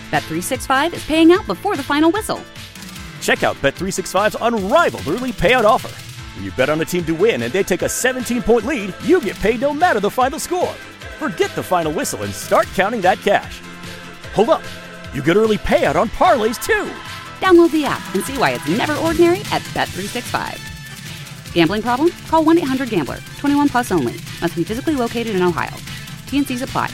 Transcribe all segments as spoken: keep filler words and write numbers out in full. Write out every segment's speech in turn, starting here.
Bet three sixty-five is paying out before the final whistle. Check out Bet three sixty-five's unrivaled early payout offer. When you bet on a team to win and they take a seventeen-point lead, you get paid no matter the final score. Forget the final whistle and start counting that cash. Hold up. You get early payout on parlays, too. Download the app and see why it's never ordinary at Bet three sixty-five. Gambling problem? Call one eight hundred gambler. twenty-one plus only. Must be physically located in Ohio. T N Cs apply.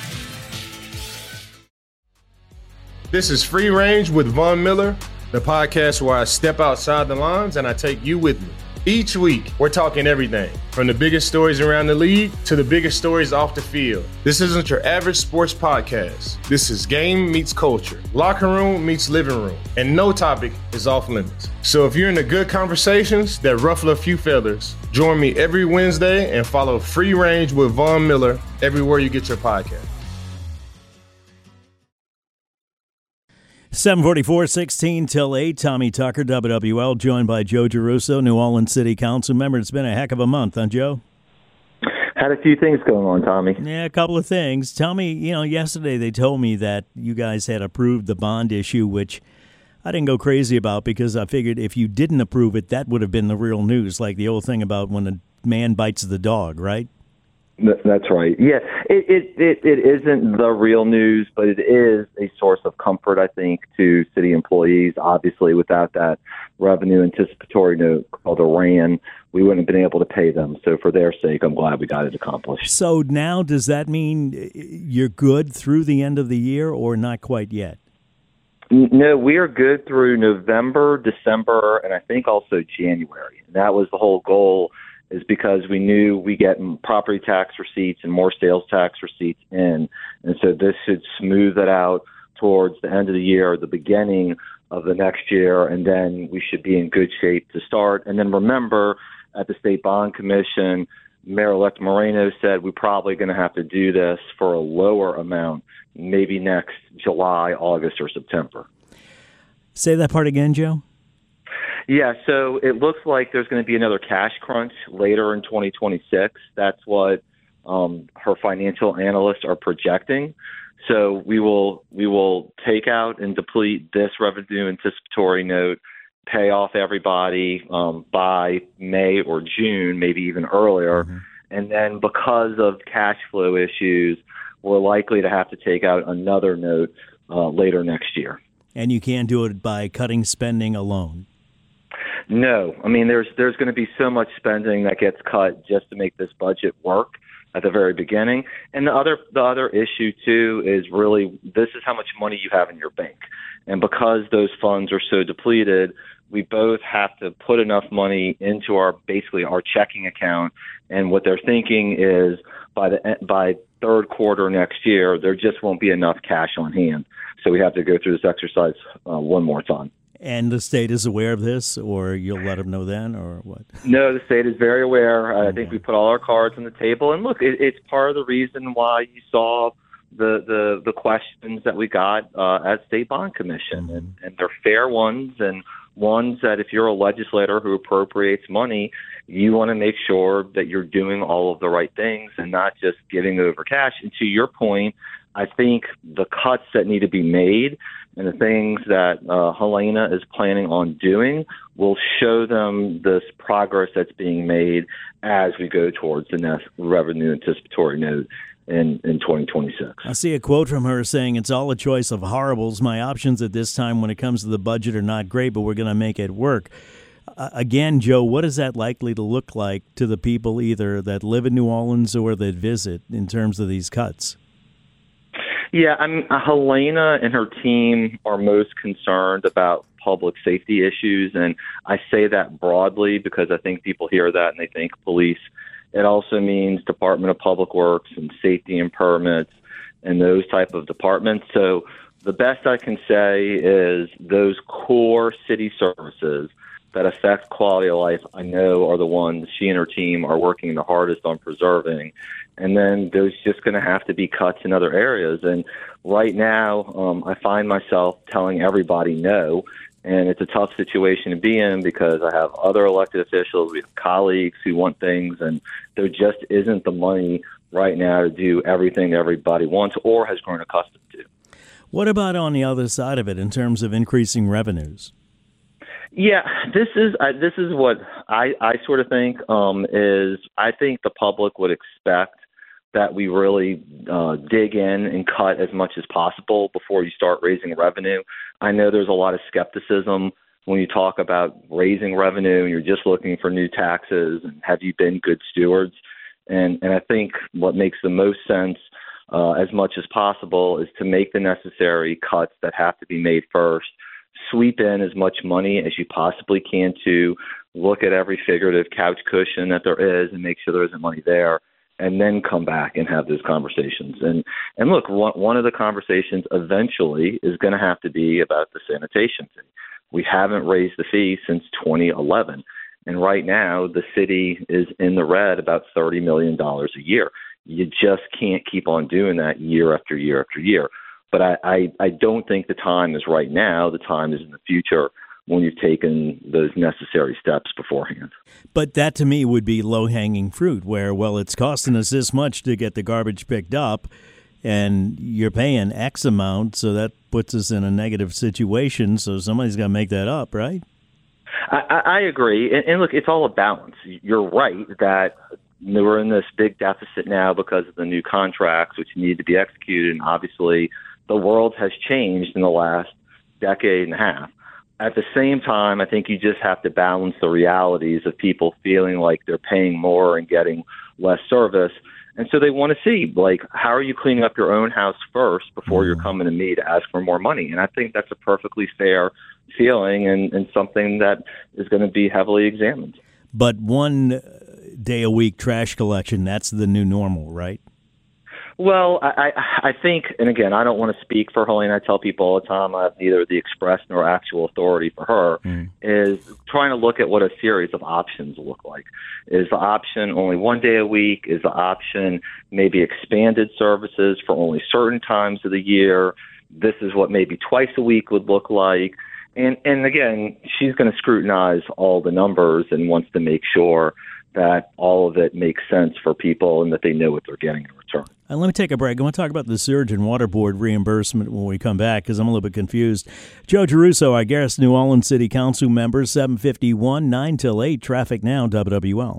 This is Free Range with Von Miller, the podcast where I step outside the lines and I take you with me. Each week, we're talking everything from the biggest stories around the league to the biggest stories off the field. This isn't your average sports podcast. This is game meets culture, locker room meets living room, and no topic is off limits. So if you're into good conversations that ruffle a few feathers, join me every Wednesday and follow Free Range with Von Miller everywhere you get your podcast. seven forty-four, sixteen till eight. Tommy Tucker, W W L, joined by Joe Giarrusso, New Orleans City Council member. It's been a heck of a month, huh, Joe? Had a few things going on, Tommy. Yeah, a couple of things. Tell me, you know, yesterday they told me that you guys had approved the bond issue, which I didn't go crazy about because I figured if you didn't approve it, that would have been the real news, like the old thing about when a man bites the dog, right? That's right. Yeah, it, it, it, it isn't the real news, but it is a source of comfort, I think, to city employees. Obviously, without that revenue anticipatory note called a R A N, we wouldn't have been able to pay them. So for their sake, I'm glad we got it accomplished. So now does that mean you're good through the end of the year or not quite yet? No, we are good through November, December, and I think also January. And that was the whole goal, is because we knew we get property tax receipts and more sales tax receipts in. And so this should smooth it out towards the end of the year, the beginning of the next year, and then we should be in good shape to start. And then remember, at the State Bond Commission, Mayor-elect Moreno said we're probably going to have to do this for a lower amount, maybe next July, August, or September. Say that part again, Joe. Yeah, so it looks like there's going to be another cash crunch later in twenty twenty-six. That's what um, her financial analysts are projecting. So we will we will take out and deplete this revenue anticipatory note, pay off everybody um, by May or June, maybe even earlier. Mm-hmm. And then because of cash flow issues, we're likely to have to take out another note uh, later next year. And you can't do it by cutting spending alone. No, I mean, there's there's going to be so much spending that gets cut just to make this budget work at the very beginning. And the other the other issue, too, is really this is how much money you have in your bank. And because those funds are so depleted, we both have to put enough money into our basically our checking account. And what they're thinking is by the by third quarter next year, there just won't be enough cash on hand. So we have to go through this exercise uh, one more time. And the state is aware of this, or you'll let them know then, or what? No, the state is very aware. Okay. I think we put all our cards on the table. And look, it, it's part of the reason why you saw the the, the questions that we got uh, at State Bond Commission. Mm-hmm. And, and they're fair ones, and ones that if you're a legislator who appropriates money, you want to make sure that you're doing all of the right things and not just giving over cash. And to your point, I think the cuts that need to be made and the things that uh, Helena is planning on doing will show them this progress that's being made as we go towards the next revenue anticipatory note in, in twenty twenty-six. I see a quote from her saying, "It's all a choice of horribles. My options at this time when it comes to the budget are not great, but we're going to make it work." Uh, again, Joe, what is that likely to look like to the people either that live in New Orleans or that visit in terms of these cuts? Yeah, I mean, Helena and her team are most concerned about public safety issues, and I say that broadly because I think people hear that and they think police. It also means Department of Public Works and safety and permits and those type of departments. So the best I can say is those core city services that affect quality of life, I know, are the ones she and her team are working the hardest on preserving. And then there's just going to have to be cuts in other areas. And right now, um, I find myself telling everybody no. And it's a tough situation to be in because I have other elected officials, we have colleagues who want things, and there just isn't the money right now to do everything that everybody wants or has grown accustomed to. What about on the other side of it in terms of increasing revenues? Yeah, this is uh, this is what I, I sort of think um, is I think the public would expect that we really uh, dig in and cut as much as possible before you start raising revenue. I know there's a lot of skepticism when you talk about raising revenue and you're just looking for new taxes and have you been good stewards. And, and I think what makes the most sense uh, as much as possible is to make the necessary cuts that have to be made first, sweep in as much money as you possibly can to look at every figurative couch cushion that there is and make sure there isn't money there, and then come back and have those conversations. And and look, one, one of the conversations eventually is going to have to be about the sanitation fee. We haven't raised the fee since twenty eleven. And right now, the city is in the red about thirty million dollars a year. You just can't keep on doing that year after year after year. But I, I, I don't think the time is right now. The time is in the future when you've taken those necessary steps beforehand. But that to me would be low-hanging fruit where, well, it's costing us this much to get the garbage picked up and you're paying X amount, so that puts us in a negative situation, so somebody's got to make that up, right? I, I agree. And, and look, it's all a balance. You're right that we're in this big deficit now because of the new contracts which need to be executed, and obviously the world has changed in the last decade and a half. At the same time, I think you just have to balance the realities of people feeling like they're paying more and getting less service. And so they want to see, like, how are you cleaning up your own house first before mm. you're coming to me to ask for more money? And I think that's a perfectly fair feeling and, and something that is going to be heavily examined. But one day a week trash collection, that's the new normal, right? Well, I, I, I think, and again, I don't want to speak for Helena. I tell people all the time I have neither the express nor actual authority for her, mm. is trying to look at what a series of options look like. Is the option only one day a week? Is the option maybe expanded services for only certain times of the year? This is what maybe twice a week would look like. And, and again, she's going to scrutinize all the numbers and wants to make sure that all of it makes sense for people and that they know what they're getting in return. And let me take a break. I want to talk about the Surge and Water Board reimbursement when we come back because I'm a little bit confused. Joe Giarrusso, our guest, New Orleans City Council member, seven fifty-one, nine till eight, traffic now, W W L.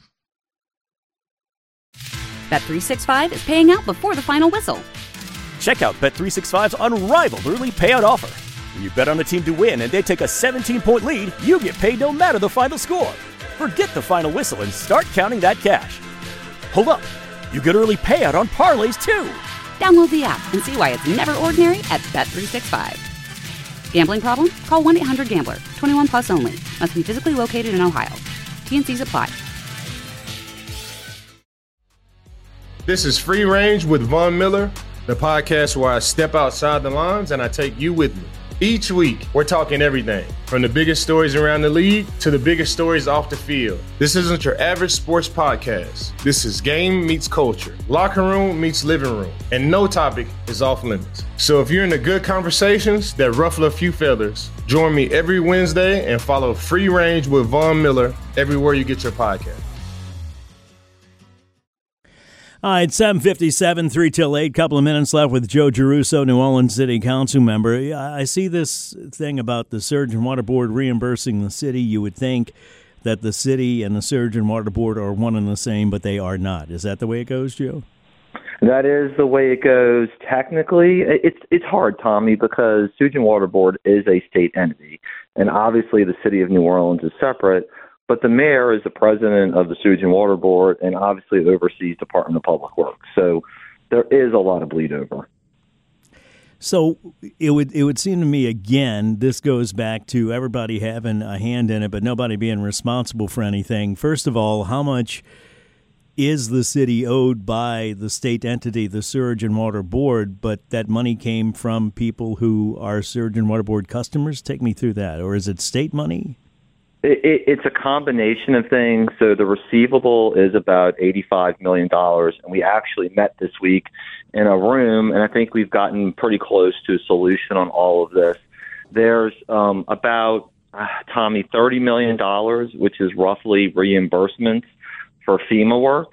Bet three sixty-five is paying out before the final whistle. Check out Bet three sixty-five's unrivaled early payout offer. When you bet on a team to win and they take a seventeen-point lead, you get paid no matter the final score. Forget the final whistle and start counting that cash. Hold up. You get early payout on parlays, too. Download the app and see why it's never ordinary at Bet three sixty-five. Gambling problem? Call one eight hundred gambler. twenty-one plus only. Must be physically located in Ohio. T N Cs apply. This is Free Range with Von Miller, the podcast where I step outside the lines and I take you with me. Each week, we're talking everything from the biggest stories around the league to the biggest stories off the field. This isn't your average sports podcast. This is game meets culture, locker room meets living room, and no topic is off limits. So if you're into good conversations that ruffle a few feathers, join me every Wednesday and follow Free Range with Von Miller everywhere you get your podcast. All right, seven fifty-seven, three till eight, couple of minutes left with Joe Giarrusso, New Orleans City Council member. I see this thing about the Surge and Water Board reimbursing the city. You would think that the city and the Surge and Water Board are one and the same, but they are not. Is that the way it goes, Joe? That is the way it goes technically. It's it's hard, Tommy, because Surge and Water Board is a state entity, and obviously the city of New Orleans is separate. But the mayor is the president of the Sewage and Water Board and obviously oversees Department of Public Works. So there is a lot of bleed over. So it would it would seem to me, again, this goes back to everybody having a hand in it, but nobody being responsible for anything. First of all, how much is the city owed by the state entity, the Sewage and Water Board, but that money came from people who are Sewage and Water Board customers? Take me through that. Or is it state money? It, it, it's a combination of things. So the receivable is about eighty-five million dollars, and we actually met this week in a room, and I think we've gotten pretty close to a solution on all of this. There's um, about, uh, Tommy, thirty million dollars, which is roughly reimbursements for FEMA work,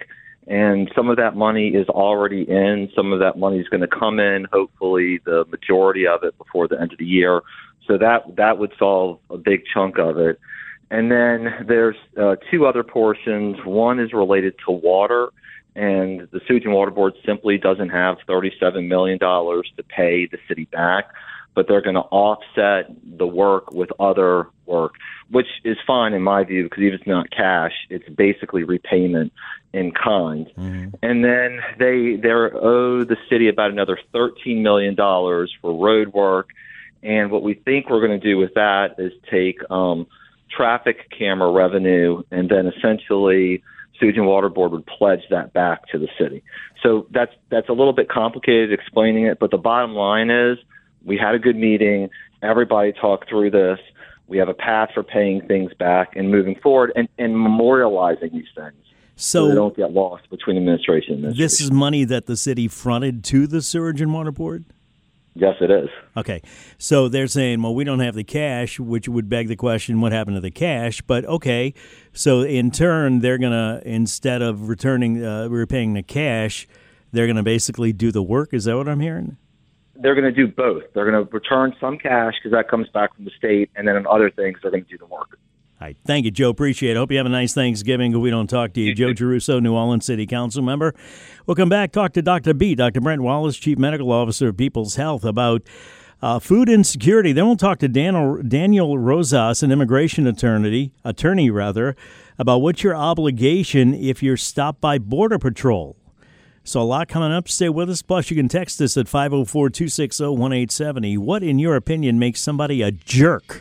And some of that money is already in. Some of that money is going to come in, hopefully the majority of it before the end of the year. So that that would solve a big chunk of it. And then there's uh, two other portions. One is related to water, and the Sewage and Water Board simply doesn't have thirty-seven million dollars to pay the city back, but they're going to offset the work with other work, which is fine in my view, because even if it's not cash, it's basically repayment in kind. Mm-hmm. And then they they owe the city about another thirteen million dollars for road work. And what we think we're going to do with that is take um, traffic camera revenue, and then essentially Sewage and Water Board would pledge that back to the city. So that's that's a little bit complicated explaining it, but the bottom line is we had a good meeting. Everybody talked through this. We have a path for paying things back and moving forward and, and memorializing these things so, so they don't get lost between administration and administration. This is money that the city fronted to the Sewage and Water Board? Yes, it is. Okay. So they're saying, well, we don't have the cash, which would beg the question, what happened to the cash? But, okay, so in turn, they're going to, instead of returning, uh, repaying the cash, they're going to basically do the work. Is that what I'm hearing? They're going to do both. They're going to return some cash because that comes back from the state, and then on other things, they're going to do the work. All right. Thank you, Joe. Appreciate it. Hope you have a nice Thanksgiving if we don't talk to you. Joe Giarrusso, New Orleans City Council member. We'll come back, talk to Doctor B, Doctor Brent Wallace, Chief Medical Officer of People's Health, about uh, food insecurity. Then we'll talk to Daniel, Daniel Rosas, an immigration attorney, attorney rather, about what's your obligation if you're stopped by Border Patrol. So a lot coming up. Stay with us. Plus, you can text us at five oh four, two six oh, one eight seven oh. What, in your opinion, makes somebody a jerk?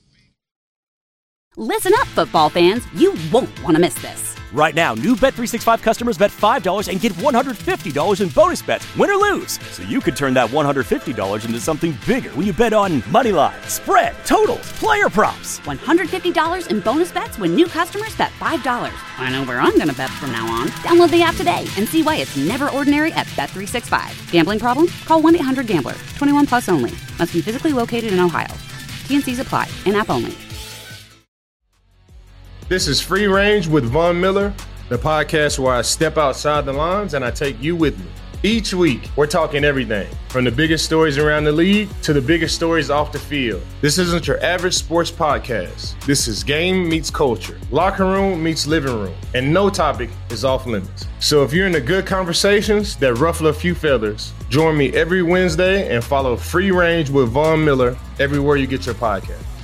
Listen up, football fans. You won't want to miss this. Right now, new Bet three sixty-five customers bet five dollars and get one hundred fifty dollars in bonus bets, win or lose. So you could turn that one hundred fifty dollars into something bigger when you bet on money line, spread, totals, player props. one hundred fifty dollars in bonus bets when new customers bet five dollars. I know where I'm going to bet from now on. Download the app today and see why it's never ordinary at Bet three sixty-five. Gambling problem? Call one eight hundred gambler. twenty-one plus only. Must be physically located in Ohio. T and C's apply. In-app only. This is Free Range with Von Miller, the podcast where I step outside the lines and I take you with me. Each week, we're talking everything from the biggest stories around the league to the biggest stories off the field. This isn't your average sports podcast. This is game meets culture, locker room meets living room, and no topic is off limits. So if you're into good conversations that ruffle a few feathers, join me every Wednesday and follow Free Range with Von Miller everywhere you get your podcast.